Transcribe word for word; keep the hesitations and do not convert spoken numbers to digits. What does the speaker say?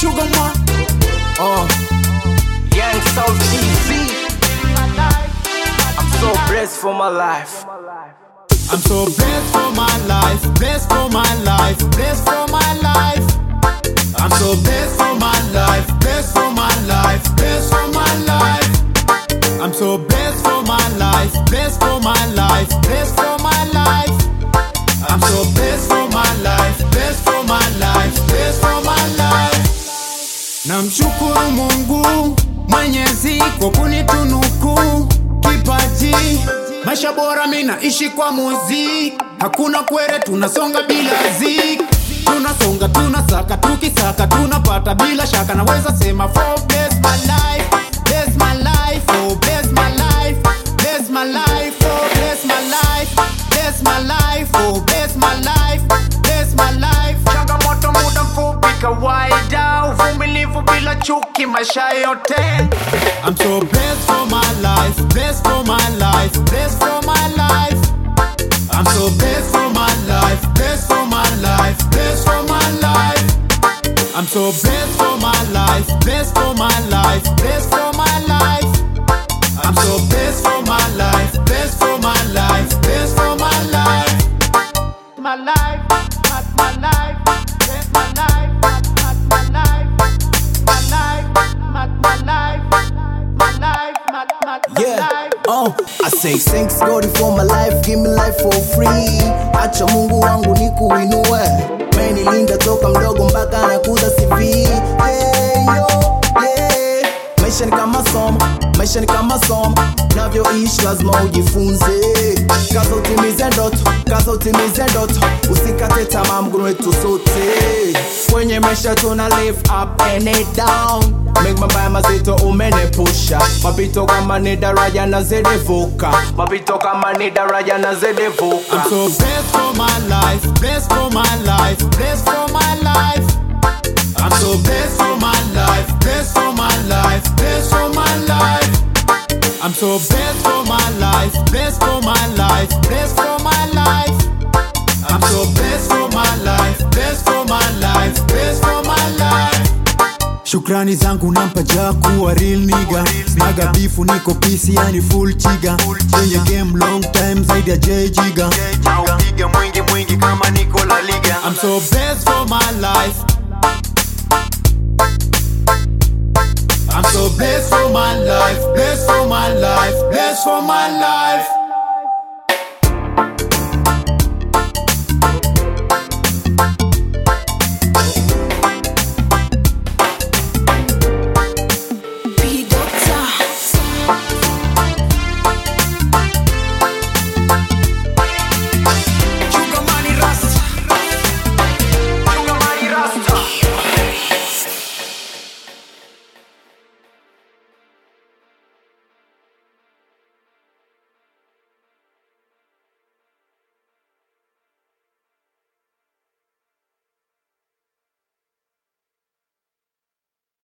Sugar man. Oh, Young South T V. I'm so blessed for my life. I'm so blessed for my life, blessed for my life, blessed for my life. I'm so blessed for my life, blessed for my life, blessed for my life. I'm so blessed for my life, blessed for my life, blessed for my life. I'm so blessed for my life, blessed for my life, blessed for my life. Namshukuru Mungu Mwenyezi kwa kunitunuku kipaji. Maisha bora mina ishi kwa muziki. Hakuna kwere tunasonga bila zik. Tunasonga tunasaka tukisaka tunapata bila shaka. Naweza sema for bless my life, bless my life, oh bless my life, bless my life, oh bless my life, bless my life, oh bless my life, bless my life. Changamoto muda mfupi kawaida, uvumilivu bila chuki maisha yote. I'm so blessed for my life, blessed for my life, blessed for my life. I'm so blessed for my life, blessed for my life, blessed for my life. I'm so blessed for my life, blessed for my life, blessed for my life. I'm so blessed for my life, blessed for my life, blessed for my life. My life, my, my life, bless my life, my, my life, my life, my, my life, my life, my, my, my Yeah, life. oh, I say thanks God for my life, give me life for free. Acha Mungu wangu nikuinue, umenilinda toka mdogo mpaka nakuza C V. Hey yo, yeah. Maisha ni kama somo, maisha ni kama somo, navyoishi lazima ujifunze. Kaza utimize ndoto, kaza utimize ndoto, usikate tamaa mguu wetu sote. Kwenye maisha tuna live up and it down. Make mabaya mazito umenepusha, mapito kama ni daraja na zidivuka, mapito kama ni daraja na zidivuka. I'm so blessed for my life, blessed for my life, blessed for my life. I'm so blessed for my life, blessed for my life, blessed for my life. I'm so blessed for my life, blessed for my life, blessed for my life. I'm so blessed for my life, blessed for my life, blessed for my life. Shukrani zangu nampa Jaku wa real nigga. Naga bifu niko peace yani full chiga. Kwenye game long time zaidi ya J Jiga. Naupiga mwingi mwingi kama niko La Liga. I'm so blessed for my life. I'm so blessed for my life, blessed for my life, blessed for my life.